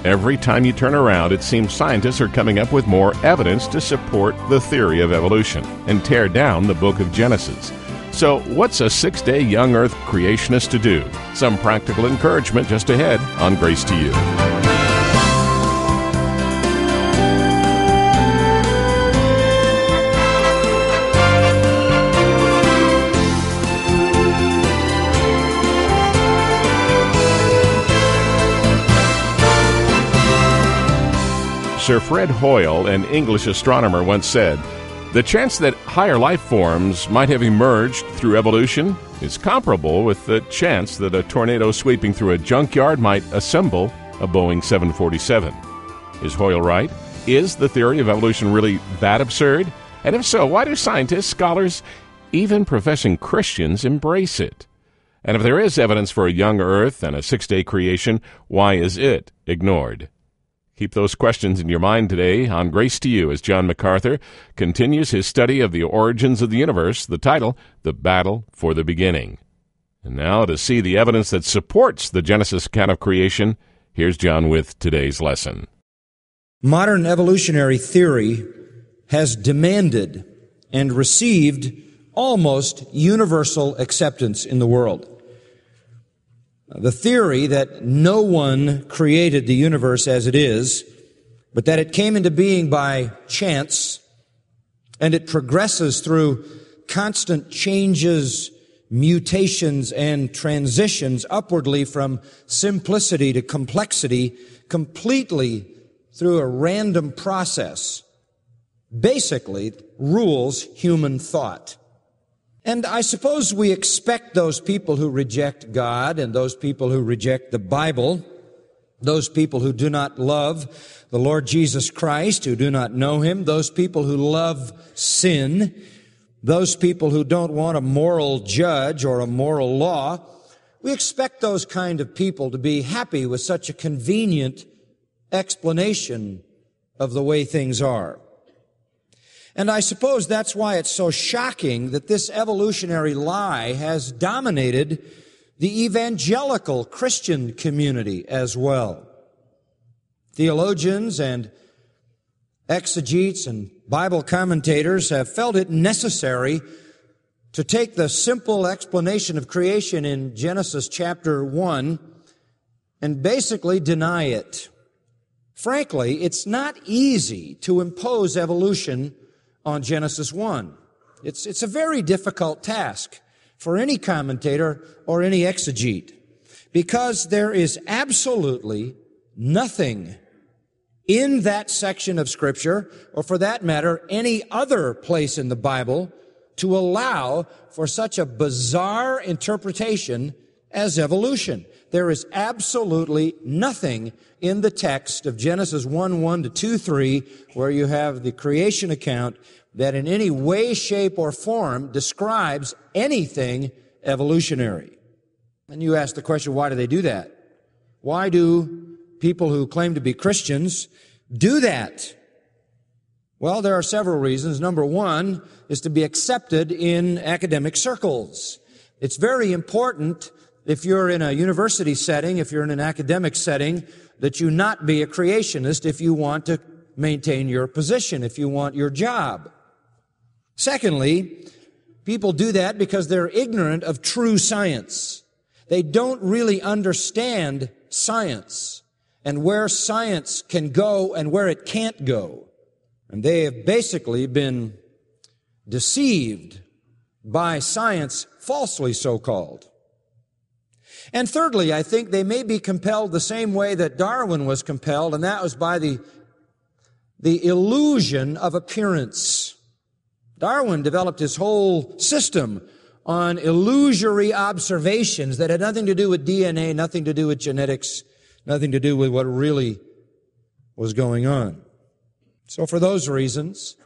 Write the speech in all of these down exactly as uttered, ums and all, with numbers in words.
Every time you turn around, it seems scientists are coming up with more evidence to support the theory of evolution and tear down the book of Genesis. So what's a six-day young Earth creationist to do? Some practical encouragement just ahead on Grace to You. Sir Fred Hoyle, an English astronomer, once said, "The chance that higher life forms might have emerged through evolution is comparable with the chance that a tornado sweeping through a junkyard might assemble a Boeing seven forty-seven. Is Hoyle right? Is the theory of evolution really that absurd? And if so, why do scientists, scholars, even professing Christians embrace it? And if there is evidence for a young Earth and a six-day creation, why is it ignored?" Keep those questions in your mind today on Grace to You as John MacArthur continues his study of the origins of the universe, the title, The Battle for the Beginning. And now to see the evidence that supports the Genesis account of creation, here's John with today's lesson. Modern evolutionary theory has demanded and received almost universal acceptance in the world. The theory that no one created the universe as it is, but that it came into being by chance, and it progresses through constant changes, mutations, and transitions upwardly from simplicity to complexity, completely through a random process, basically rules human thought. And I suppose we expect those people who reject God and those people who reject the Bible, those people who do not love the Lord Jesus Christ, who do not know Him, those people who love sin, those people who don't want a moral judge or a moral law, we expect those kind of people to be happy with such a convenient explanation of the way things are. And I suppose that's why it's so shocking that this evolutionary lie has dominated the evangelical Christian community as well. Theologians and exegetes and Bible commentators have felt it necessary to take the simple explanation of creation in Genesis chapter one and basically deny it. Frankly, it's not easy to impose evolution on Genesis one. It's, it's a very difficult task for any commentator or any exegete, because there is absolutely nothing in that section of Scripture, or for that matter, any other place in the Bible, to allow for such a bizarre interpretation as evolution. There is absolutely nothing in the text of Genesis one one to two three where you have the creation account that in any way, shape, or form describes anything evolutionary. And you ask the question, why do they do that? Why do people who claim to be Christians do that? Well, there are several reasons. Number one is to be accepted in academic circles. It's very important, if you're in a university setting, if you're in an academic setting, that you not be a creationist if you want to maintain your position, if you want your job. Secondly, people do that because they're ignorant of true science. They don't really understand science and where science can go and where it can't go. And they have basically been deceived by science, falsely so-called. And thirdly, I think they may be compelled the same way that Darwin was compelled, and that was by the, the illusion of appearance. Darwin developed his whole system on illusory observations that had nothing to do with D N A, nothing to do with genetics, nothing to do with what really was going on. So for those reasons,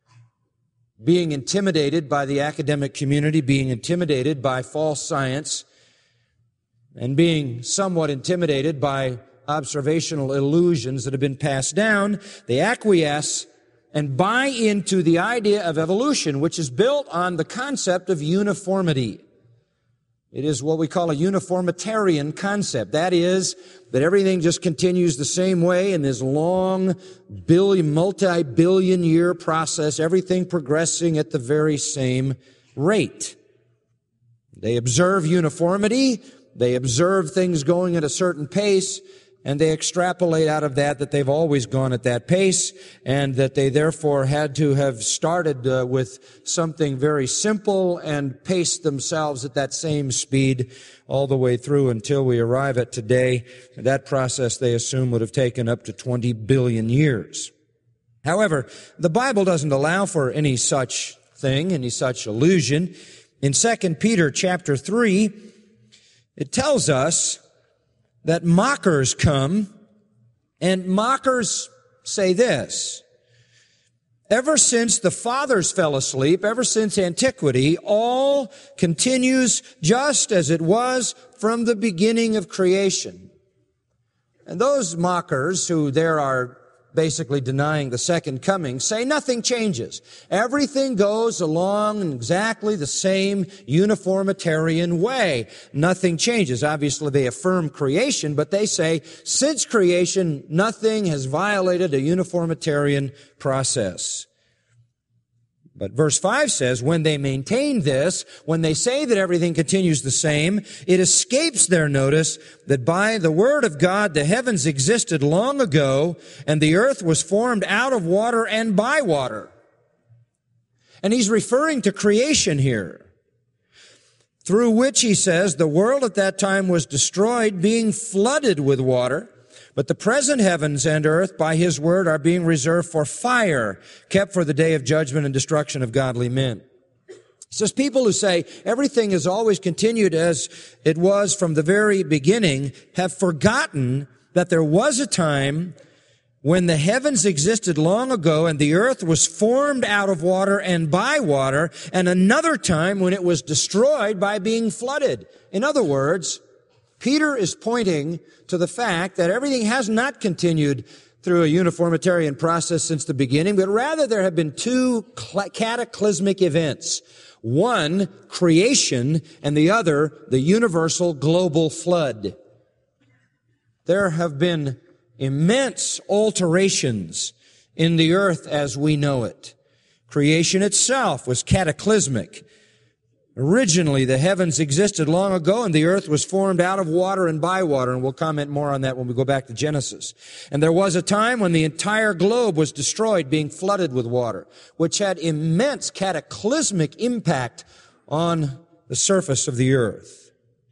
being intimidated by the academic community, being intimidated by false science, and being somewhat intimidated by observational illusions that have been passed down, they acquiesce and buy into the idea of evolution, which is built on the concept of uniformity. It is what we call a uniformitarian concept. That is, that everything just continues the same way in this long, billion, multi-billion year process, everything progressing at the very same rate. They observe uniformity, they observe things going at a certain pace, and they extrapolate out of that that they've always gone at that pace, and that they therefore had to have started uh, with something very simple and paced themselves at that same speed all the way through until we arrive at today. That process, they assume, would have taken up to twenty billion years. However, the Bible doesn't allow for any such thing, any such illusion. In Second Peter chapter three, it tells us that mockers come, and mockers say this: ever since the fathers fell asleep, ever since antiquity, all continues just as it was from the beginning of creation. And those mockers, who there are basically denying the second coming, say nothing changes. Everything goes along in exactly the same uniformitarian way. Nothing changes. Obviously, they affirm creation, but they say, since creation, nothing has violated a uniformitarian process. But verse five says, when they maintain this, when they say that everything continues the same, it escapes their notice that by the word of God the heavens existed long ago, and the earth was formed out of water and by water. And he's referring to creation here, through which, he says, the world at that time was destroyed, being flooded with water. But the present heavens and earth, by his word, are being reserved for fire, kept for the day of judgment and destruction of godly men. It says people who say everything has always continued as it was from the very beginning have forgotten that there was a time when the heavens existed long ago and the earth was formed out of water and by water, and another time when it was destroyed by being flooded. In other words, Peter is pointing to the fact that everything has not continued through a uniformitarian process since the beginning, but rather there have been two cataclysmic events. One, creation, and the other, the universal global flood. There have been immense alterations in the earth as we know it. Creation itself was cataclysmic. Originally, the heavens existed long ago, and the earth was formed out of water and by water, and we'll comment more on that when we go back to Genesis. And there was a time when the entire globe was destroyed, being flooded with water, which had immense cataclysmic impact on the surface of the earth.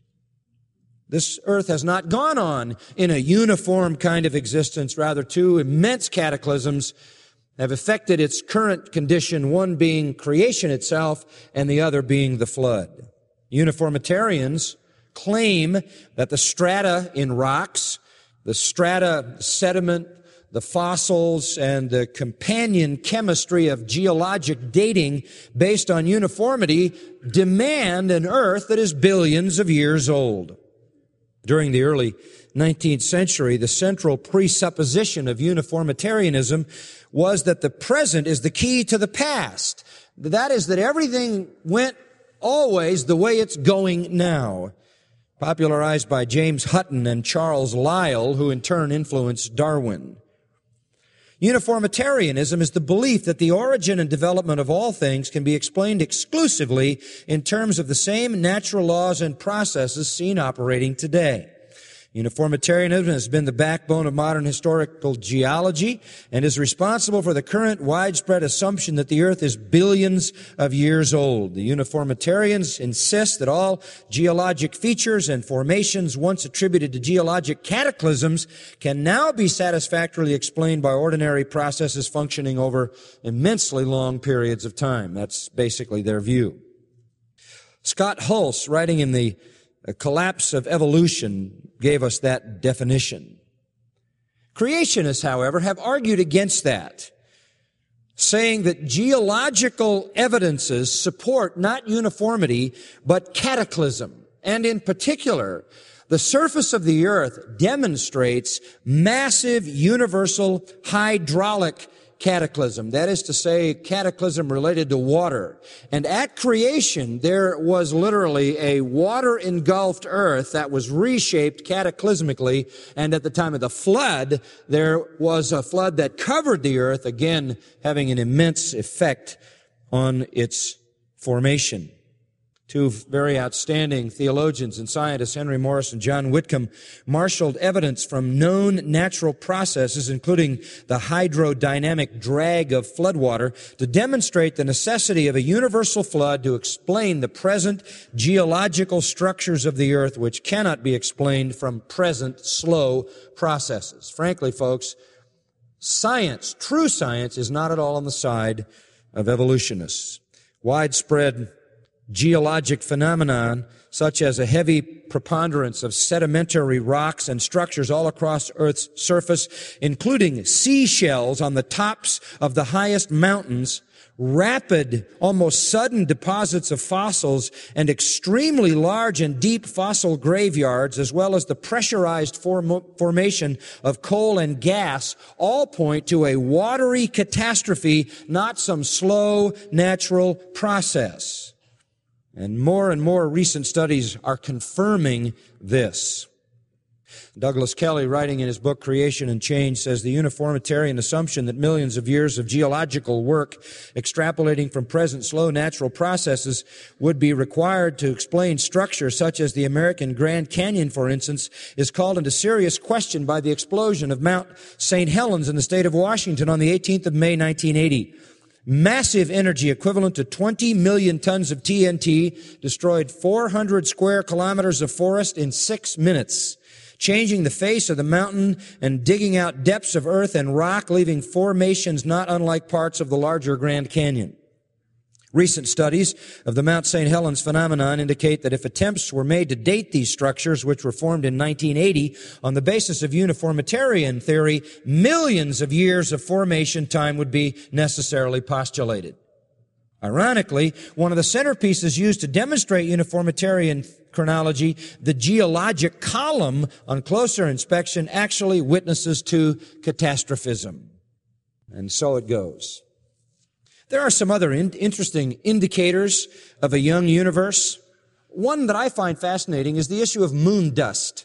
This earth has not gone on in a uniform kind of existence. Rather, two immense cataclysms have affected its current condition, one being creation itself and the other being the flood. Uniformitarians claim that the strata in rocks, the strata sediment, the fossils, and the companion chemistry of geologic dating based on uniformity demand an earth that is billions of years old. During the early nineteenth century, the central presupposition of uniformitarianism was that the present is the key to the past. That is, that everything went always the way it's going now. Popularized by James Hutton and Charles Lyell, who in turn influenced Darwin. Uniformitarianism is the belief that the origin and development of all things can be explained exclusively in terms of the same natural laws and processes seen operating today. Uniformitarianism has been the backbone of modern historical geology and is responsible for the current widespread assumption that the earth is billions of years old. The uniformitarians insist that all geologic features and formations once attributed to geologic cataclysms can now be satisfactorily explained by ordinary processes functioning over immensely long periods of time. That's basically their view. Scott Hulse, writing in the A Collapse of Evolution, gave us that definition. Creationists, however, have argued against that, saying that geological evidences support not uniformity, but cataclysm. And in particular, the surface of the earth demonstrates massive universal hydraulic cataclysm. That is to say, cataclysm related to water. And at creation, there was literally a water-engulfed earth that was reshaped cataclysmically. And at the time of the flood, there was a flood that covered the earth, again, having an immense effect on its formation. Two very outstanding theologians and scientists, Henry Morris and John Whitcomb, marshaled evidence from known natural processes, including the hydrodynamic drag of floodwater, to demonstrate the necessity of a universal flood to explain the present geological structures of the earth, which cannot be explained from present slow processes. Frankly, folks, science, true science, is not at all on the side of evolutionists. Widespread geologic phenomenon, such as a heavy preponderance of sedimentary rocks and structures all across Earth's surface, including seashells on the tops of the highest mountains, rapid, almost sudden deposits of fossils, and extremely large and deep fossil graveyards, as well as the pressurized form- formation of coal and gas, all point to a watery catastrophe, not some slow natural process. And more and more recent studies are confirming this. Douglas Kelly, writing in his book Creation and Change, says the uniformitarian assumption that millions of years of geological work extrapolating from present slow natural processes would be required to explain structures such as the American Grand Canyon, for instance, is called into serious question by the explosion of Mount Saint Helens in the state of Washington on the eighteenth of May, nineteen eighty. Massive energy equivalent to twenty million tons of T N T destroyed four hundred square kilometers of forest in six minutes, changing the face of the mountain and digging out depths of earth and rock, leaving formations not unlike parts of the larger Grand Canyon. Recent studies of the Mount Saint Helens phenomenon indicate that if attempts were made to date these structures, which were formed in nineteen eighty on the basis of uniformitarian theory, millions of years of formation time would be necessarily postulated. Ironically, one of the centerpieces used to demonstrate uniformitarian chronology, the geologic column, on closer inspection, actually witnesses to catastrophism. And so it goes. There are some other in- interesting indicators of a young universe. One that I find fascinating is the issue of moon dust.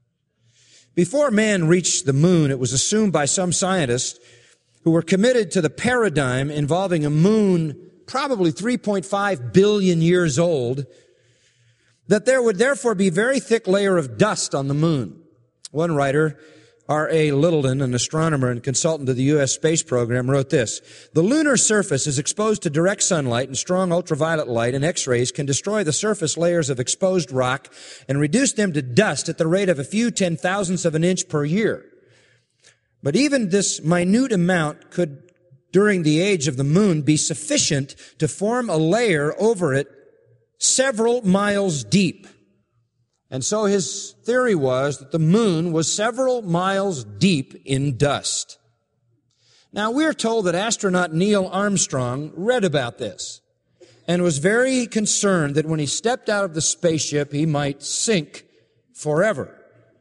Before man reached the moon, it was assumed by some scientists who were committed to the paradigm involving a moon probably three point five billion years old, that there would therefore be a very thick layer of dust on the moon. One writer, R A Littleton, an astronomer and consultant to the U S space program, wrote this: "The lunar surface is exposed to direct sunlight, and strong ultraviolet light and X-rays can destroy the surface layers of exposed rock and reduce them to dust at the rate of a few ten thousandths of an inch per year. But even this minute amount could, during the age of the moon, be sufficient to form a layer over it several miles deep." And so his theory was that the moon was several miles deep in dust. Now, we're told that astronaut Neil Armstrong read about this and was very concerned that when he stepped out of the spaceship, he might sink forever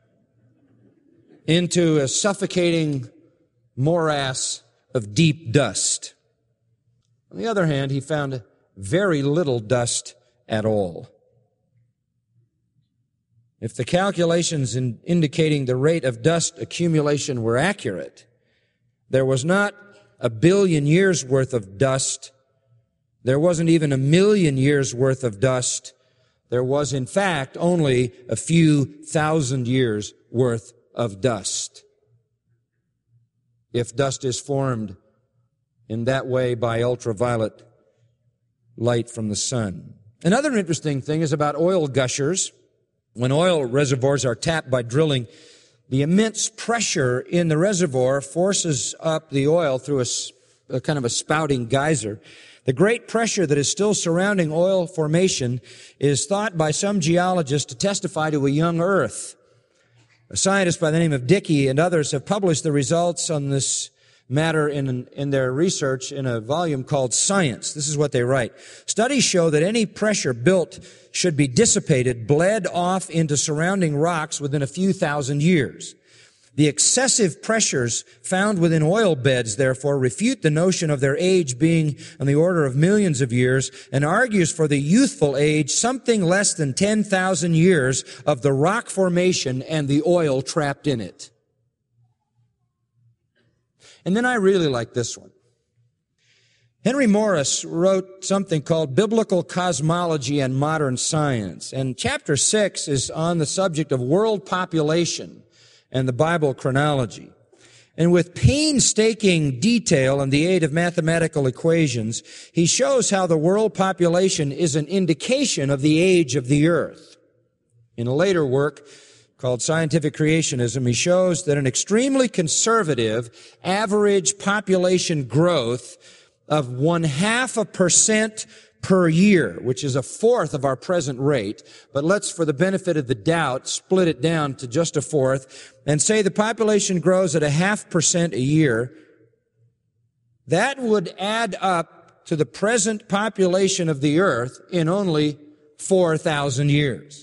into a suffocating morass of deep dust. On the other hand, he found very little dust at all. If the calculations in indicating the rate of dust accumulation were accurate, there was not a billion years worth of dust. There wasn't even a million years worth of dust. There was, in fact, only a few thousand years worth of dust. If dust is formed in that way by ultraviolet light from the sun. Another interesting thing is about oil gushers. When oil reservoirs are tapped by drilling, the immense pressure in the reservoir forces up the oil through a, a kind of a spouting geyser. The great pressure that is still surrounding oil formation is thought by some geologists to testify to a young Earth. A scientist by the name of Dickey and others have published the results on this matter in, in their research in a volume called Science. This is what they write. Studies show that any pressure built should be dissipated, bled off into surrounding rocks within a few thousand years. The excessive pressures found within oil beds, therefore, refute the notion of their age being on the order of millions of years and argues for the youthful age something less than ten thousand years of the rock formation and the oil trapped in it. And then I really like this one. Henry Morris wrote something called Biblical Cosmology and Modern Science, and chapter six is on the subject of world population and the Bible chronology. And with painstaking detail and the aid of mathematical equations, he shows how the world population is an indication of the age of the earth. In a later work called Scientific Creationism, he shows that an extremely conservative average population growth of one half a percent per year, which is a fourth of our present rate, but let's, for the benefit of the doubt, split it down to just a fourth and say the population grows at a half percent a year. That would add up to the present population of the earth in only four thousand years.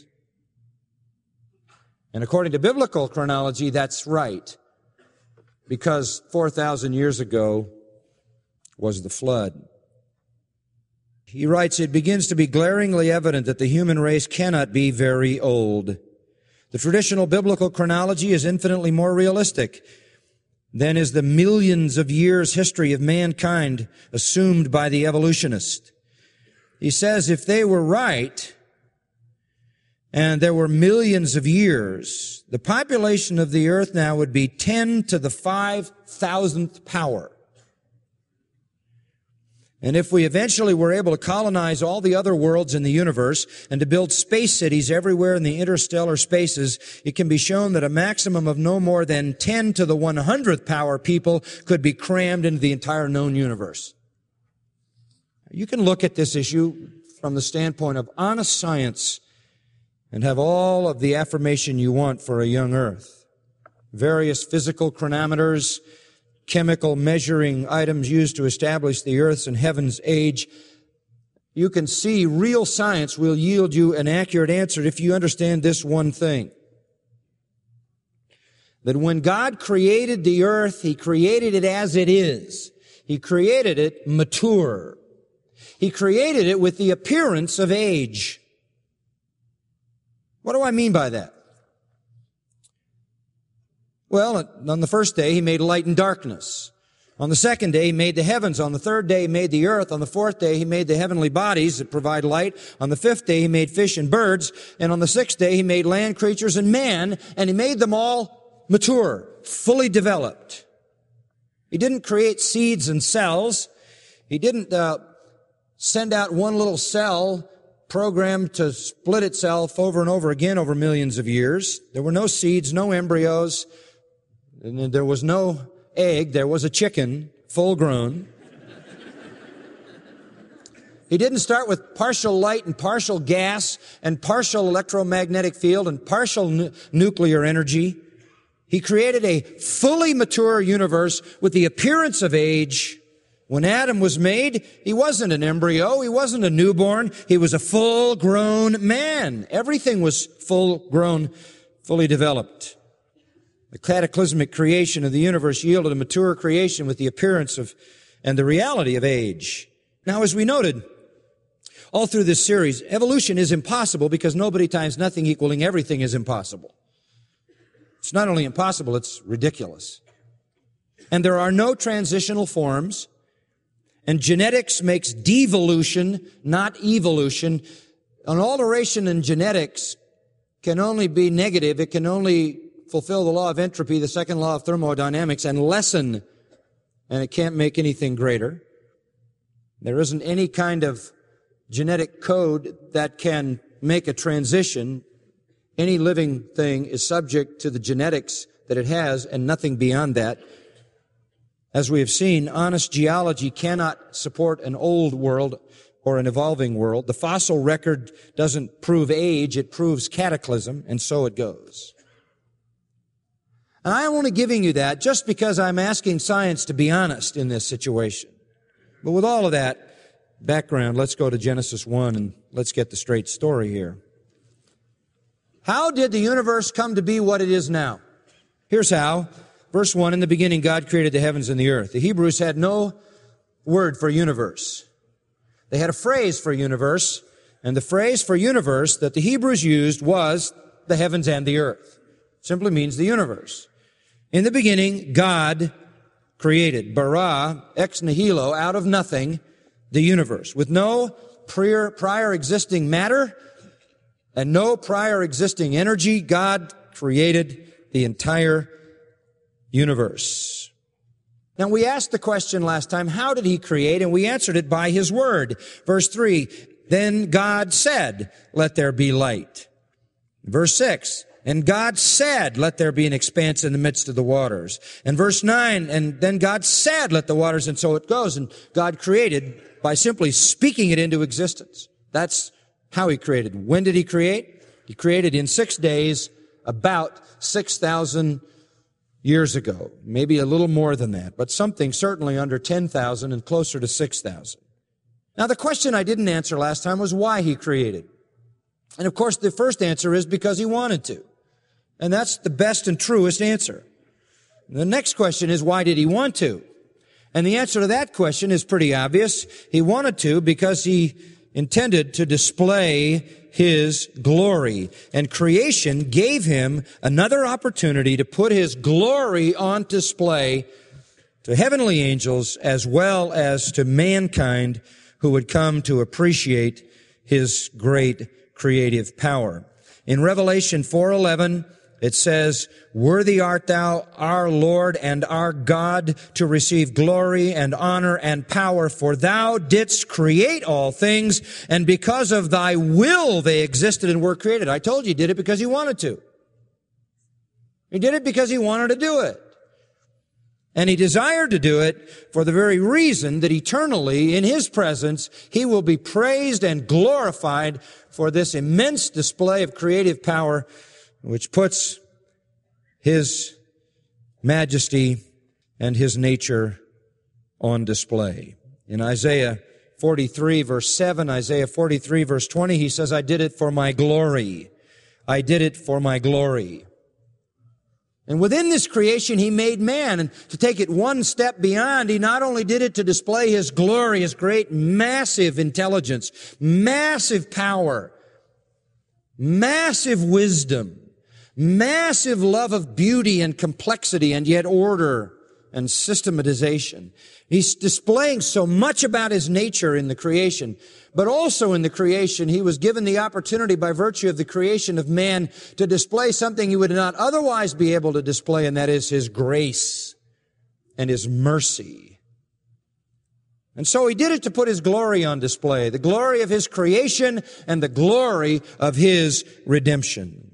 And according to biblical chronology, that's right, because four thousand years ago was the flood. He writes, it begins to be glaringly evident that the human race cannot be very old. The traditional biblical chronology is infinitely more realistic than is the millions of years history of mankind assumed by the evolutionist. He says if they were right, and there were millions of years, the population of the earth now would be ten to the five thousandth power. And if we eventually were able to colonize all the other worlds in the universe and to build space cities everywhere in the interstellar spaces, it can be shown that a maximum of no more than ten to the one hundredth power people could be crammed into the entire known universe. You can look at this issue from the standpoint of honest science and have all of the affirmation you want for a young earth. Various physical chronometers, chemical measuring items used to establish the earth's and heaven's age. You can see real science will yield you an accurate answer if you understand this one thing. That when God created the earth, He created it as it is. He created it mature. He created it with the appearance of age. What do I mean by that? Well, on the first day, He made light and darkness. On the second day, He made the heavens. On the third day, He made the earth. On the fourth day, He made the heavenly bodies that provide light. On the fifth day, He made fish and birds. And on the sixth day, He made land creatures and man. And He made them all mature, fully developed. He didn't create seeds and cells. He didn't uh, send out one little cell programmed to split itself over and over again over millions of years. There were no seeds, no embryos. And there was no egg. There was a chicken, full grown. He didn't start with partial light and partial gas and partial electromagnetic field and partial nu- nuclear energy. He created a fully mature universe with the appearance of age. When Adam was made, he wasn't an embryo. He wasn't a newborn. He was a full-grown man. Everything was full-grown, fully developed. The cataclysmic creation of the universe yielded a mature creation with the appearance of and the reality of age. Now, as we noted, all through this series, evolution is impossible because nobody times nothing equaling everything is impossible. It's not only impossible, it's ridiculous. And there are no transitional forms, and genetics makes devolution, not evolution. An alteration in genetics can only be negative. It can only fulfill the law of entropy, the second law of thermodynamics, and lessen, and it can't make anything greater. There isn't any kind of genetic code that can make a transition. Any living thing is subject to the genetics that it has and nothing beyond that. As we have seen, honest geology cannot support an old world or an evolving world. The fossil record doesn't prove age, it proves cataclysm, and so it goes. And I'm only giving you that just because I'm asking science to be honest in this situation. But with all of that background, let's go to Genesis one and let's get the straight story here. How did the universe come to be what it is now? Here's how. Verse one, in the beginning God created the heavens and the earth. The Hebrews had no word for universe. They had a phrase for universe, and the phrase for universe that the Hebrews used was the heavens and the earth. Simply means the universe. In the beginning, God created, bara, ex nihilo, out of nothing, the universe, with no prior, prior existing matter and no prior existing energy. God created the entire universe. Now, we asked the question last time, how did he create? And we answered it by his word. Verse three, then God said, let there be light. Verse six, and God said, let there be an expanse in the midst of the waters. And verse nine, and then God said, let the waters, and so it goes. And God created by simply speaking it into existence. That's how he created. When did he create? He created in six days, about six thousand years ago, maybe a little more than that, but something certainly under ten thousand and closer to six thousand. Now, the question I didn't answer last time was why he created. And of course, the first answer is because he wanted to. And that's the best and truest answer. The next question is, why did he want to? And the answer to that question is pretty obvious. He wanted to because he intended to display his glory. And creation gave him another opportunity to put his glory on display to heavenly angels as well as to mankind who would come to appreciate his great creative power. In Revelation four eleven, it says, worthy art thou, our Lord and our God, to receive glory and honor and power, for thou didst create all things, and because of thy will they existed and were created. I told you he did it because he wanted to. He did it because he wanted to do it. And he desired to do it for the very reason that eternally, in his presence, he will be praised and glorified for this immense display of creative power, which puts his majesty and his nature on display. In Isaiah forty-three, verse seven, Isaiah forty-three, verse twenty, he says, I did it for my glory. I did it for my glory. And within this creation, he made man. And to take it one step beyond, he not only did it to display his glory, his great, massive intelligence, massive power, massive wisdom, massive love of beauty and complexity and yet order and systematization. He's displaying so much about his nature in the creation, but also in the creation, he was given the opportunity by virtue of the creation of man to display something he would not otherwise be able to display, and that is his grace and his mercy. And so he did it to put his glory on display, the glory of his creation and the glory of his redemption.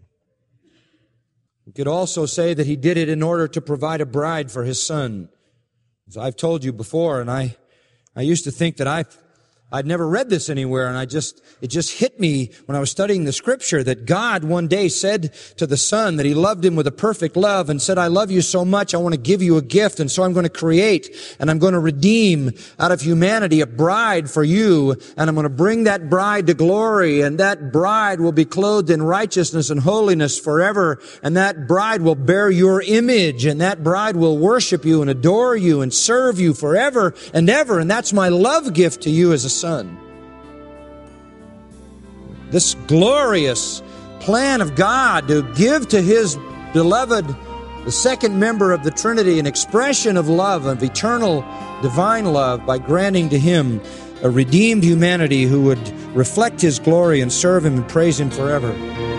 We could also say that he did it in order to provide a bride for his son. As I've told you before, and I, I used to think that I, I'd never read this anywhere, and I just, it just hit me when I was studying the scripture that God one day said to the Son that he loved him with a perfect love and said, I love you so much, I want to give you a gift, and so I'm going to create and I'm going to redeem out of humanity a bride for you, and I'm going to bring that bride to glory, and that bride will be clothed in righteousness and holiness forever, and that bride will bear your image, and that bride will worship you and adore you and serve you forever and ever, and that's my love gift to you as a son. This glorious plan of God to give to his beloved, the second member of the Trinity, an expression of love, of eternal divine love, by granting to him a redeemed humanity who would reflect his glory and serve him and praise him forever.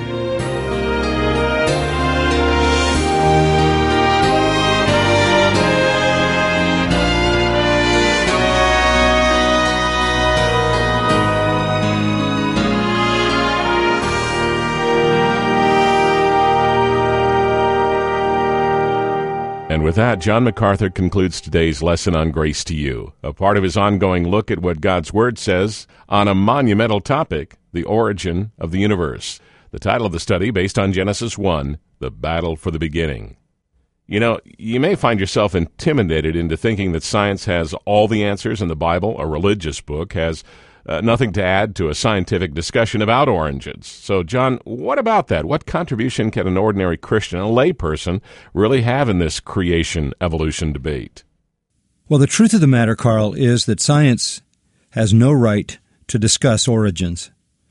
And with that, John MacArthur concludes today's lesson on Grace to You, a part of his ongoing look at what God's Word says on a monumental topic, the origin of the universe. The title of the study, based on Genesis one, The Battle for the Beginning. You know, you may find yourself intimidated into thinking that science has all the answers and the Bible, a religious book, has uh, nothing to add to a scientific discussion about origins. So, John, what about that? What contribution can an ordinary Christian, a layperson, really have in this creation-evolution debate? Well, the truth of the matter, Carl, is that science has no right to discuss origins.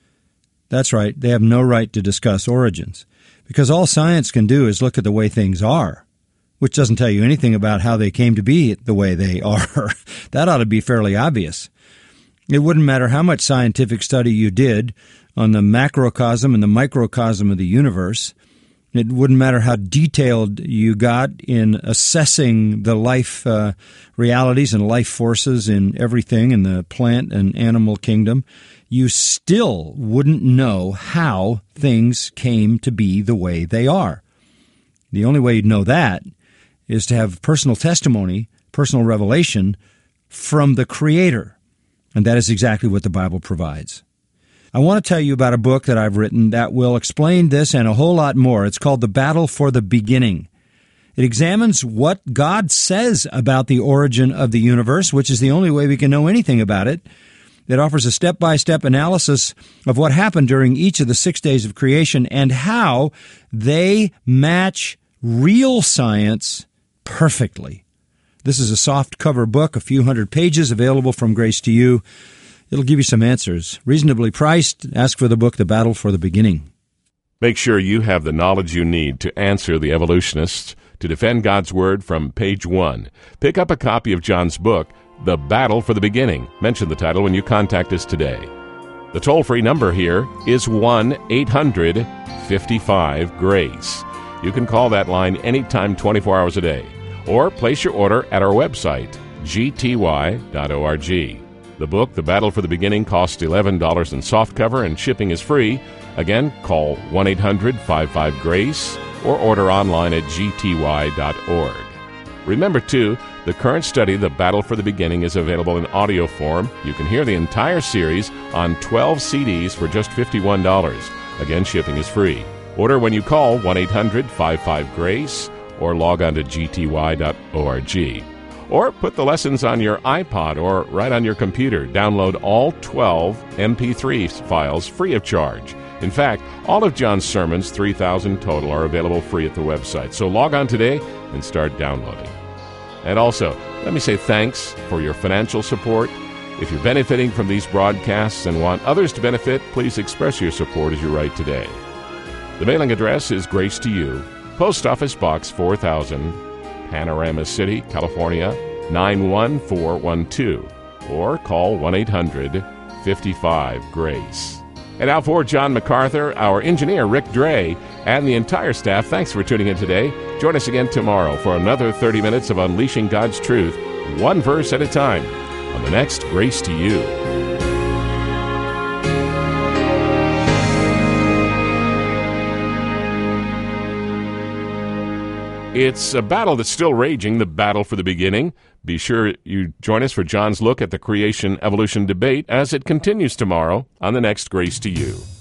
That's right. They have no right to discuss origins, because all science can do is look at the way things are, which doesn't tell you anything about how they came to be the way they are. That ought to be fairly obvious. It wouldn't matter how much scientific study you did on the macrocosm and the microcosm of the universe. It wouldn't matter how detailed you got in assessing the life uh, realities and life forces in everything in the plant and animal kingdom. You still wouldn't know how things came to be the way they are. The only way you'd know that is to have personal testimony, personal revelation from the Creator. And that is exactly what the Bible provides. I want to tell you about a book that I've written that will explain this and a whole lot more. It's called The Battle for the Beginning. It examines what God says about the origin of the universe, which is the only way we can know anything about it. It offers a step-by-step analysis of what happened during each of the six days of creation and how they match real science perfectly. This is a soft cover book, a few hundred pages, available from Grace to You. It'll give you some answers. Reasonably priced. Ask for the book, The Battle for the Beginning. Make sure you have the knowledge you need to answer the evolutionists, to defend God's Word from page one. Pick up a copy of John's book, The Battle for the Beginning. Mention the title when you contact us today. The toll-free number here is one eight hundred fifty-five GRACE. You can call that line anytime, twenty-four hours a day, or place your order at our website, g t y dot org. The book, The Battle for the Beginning, costs eleven dollars in softcover, and shipping is free. Again, call one eight hundred fifty-five GRACE or order online at g t y dot org. Remember, too, the current study, The Battle for the Beginning, is available in audio form. You can hear the entire series on twelve C Ds for just fifty-one dollars. Again, shipping is free. Order when you call one eight hundred fifty-five GRACE or log on to g t y dot org. Or put the lessons on your iPod or right on your computer. Download all twelve M P three files free of charge. In fact, all of John's sermons, three thousand total, are available free at the website. So log on today and start downloading. And also, let me say thanks for your financial support. If you're benefiting from these broadcasts and want others to benefit, please express your support as you write today. The mailing address is Grace to You, Post Office Box four thousand, Panorama City, California, nine one four one two, or call one eight hundred fifty-five GRACE. And now for John MacArthur, our engineer Rick Dre, and the entire staff, thanks for tuning in today. Join us again tomorrow for another thirty minutes of unleashing God's truth, one verse at a time, on the next Grace to You. It's a battle that's still raging, the battle for the beginning. Be sure you join us for John's look at the creation-evolution debate as it continues tomorrow on the next Grace to You.